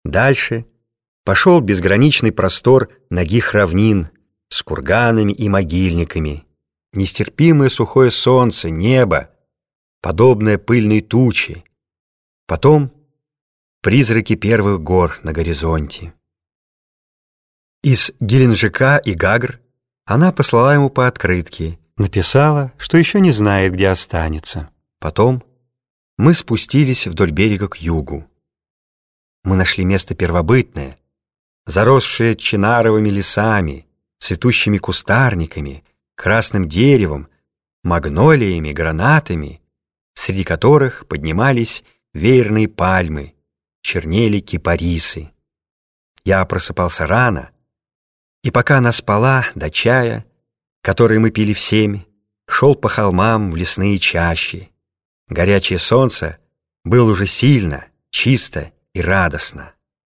Дальше пошел безграничный простор нагих равнин с курганами и могильниками, нестерпимое сухое солнце, небо, подобное пыльной туче, потом призраки первых гор на горизонте. Из Геленджика и Гагр она послала ему по открытке, написала, что еще не знает, где останется. Потом мы спустились вдоль берега к югу. Мы нашли место первобытное, заросшее чинаровыми лесами, цветущими кустарниками, красным деревом, магнолиями, гранатами, среди которых поднимались веерные пальмы, чернели кипарисы. Я просыпался рано, и пока она спала до чая, который мы пили в 7, шел по холмам в лесные чащи. Горячее солнце было уже сильно, чисто и радостно.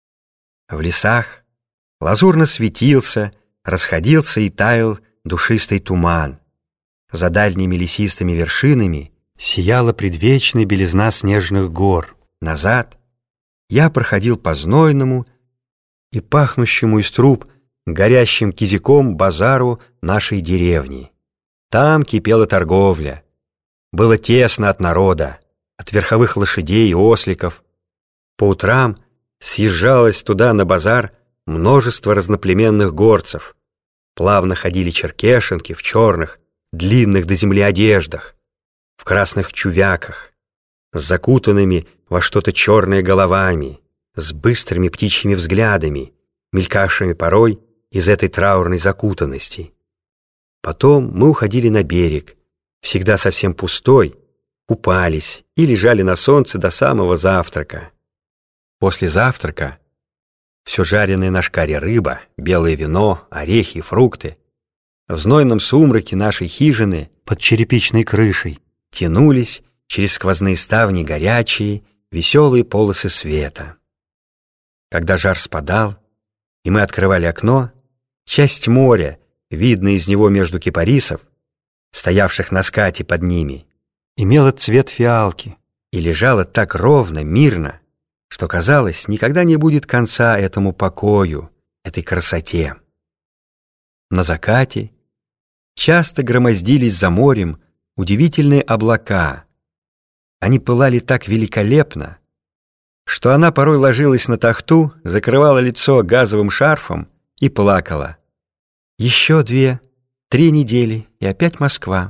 В лесах лазурно светился, расходился и таял душистый туман. За дальними лесистыми вершинами сияла предвечная белизна снежных гор. Назад я проходил по знойному и пахнущему из труб горящим кизиком базару нашей деревни. Там кипела торговля. Было тесно от народа, от верховых лошадей и осликов. По утрам съезжалось туда на базар множество разноплеменных горцев. Плавно ходили черкешенки в черных, длинных до земли одеждах, в красных чувяках, с закутанными во что-то черное головами, с быстрыми птичьими взглядами, мелькавшими порой из этой траурной закутанности. Потом мы уходили на берег, всегда совсем пустой, купались и лежали на солнце до самого завтрака. После завтрака все жареная на шкаре рыба, белое вино, орехи, фрукты в знойном сумраке нашей хижины под черепичной крышей тянулись через сквозные ставни горячие, веселые полосы света. Когда жар спадал, и мы открывали окно, часть моря, видная из него между кипарисов, стоявших на скате под ними, имела цвет фиалки и лежала так ровно, мирно, что, казалось, никогда не будет конца этому покою, этой красоте. На закате часто громоздились за морем удивительные облака. Они пылали так великолепно, что она порой ложилась на тахту, закрывала лицо газовым шарфом и плакала. Еще 2-3 недели, и опять Москва.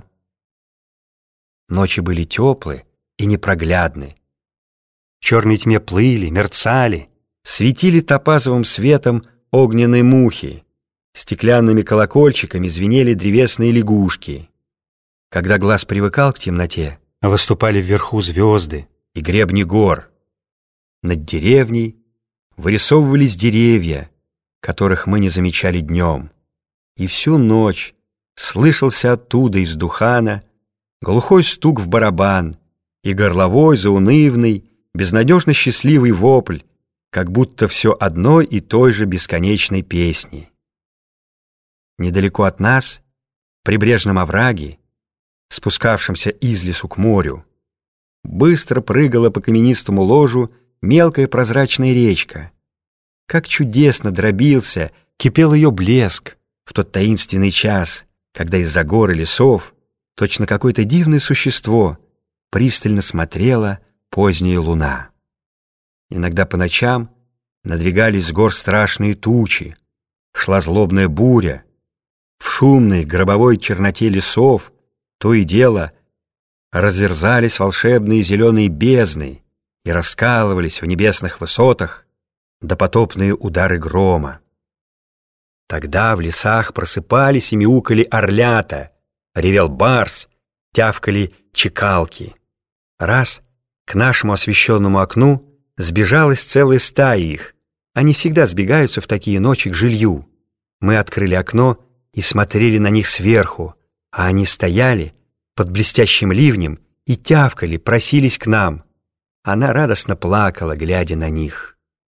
Ночи были теплые и непроглядны. В черной тьме плыли, мерцали, светили топазовым светом огненные мухи, стеклянными колокольчиками звенели древесные лягушки. Когда глаз привыкал к темноте, выступали вверху звезды и гребни гор. Над деревней вырисовывались деревья, которых мы не замечали днем. И всю ночь слышался оттуда из Духана глухой стук в барабан и горловой, заунывный, безнадежно счастливый вопль, как будто все одной и той же бесконечной песни. Недалеко от нас, в прибрежном овраге, спускавшемся из лесу к морю, быстро прыгала по каменистому ложу мелкая прозрачная речка. Как чудесно дробился, кипел ее блеск в тот таинственный час, когда из-за гор и лесов точно какое-то дивное существо пристально смотрела поздняя луна. Иногда по ночам надвигались с гор страшные тучи, шла злобная буря. В шумной гробовой черноте лесов то и дело разверзались волшебные зеленые бездны и раскалывались в небесных высотах допотопные удары грома. Тогда в лесах просыпались и мяукали орлята, ревел барс, тявкали чекалки. Раз к нашему освещенному окну сбежалась целая стая их. Они всегда сбегаются в такие ночи к жилью. Мы открыли окно и смотрели на них сверху, а они стояли под блестящим ливнем и тявкали, просились к нам. Она радостно плакала, глядя на них.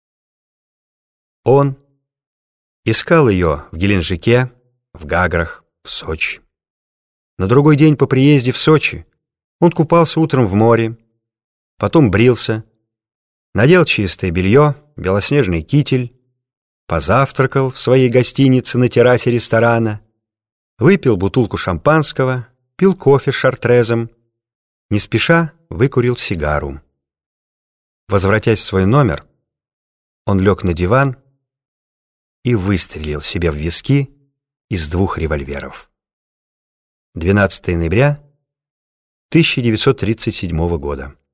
Он искал ее в Геленджике, в Гаграх, в Сочи. На другой день по приезде в Сочи он купался утром в море, потом брился, надел чистое белье, белоснежный китель, позавтракал в своей гостинице на террасе ресторана, выпил бутылку шампанского, пил кофе с шартрезом, не спеша выкурил сигару. Возвратясь в свой номер, он лег на диван и выстрелил себе в виски из 2 револьверов. 12 ноября 1937 года.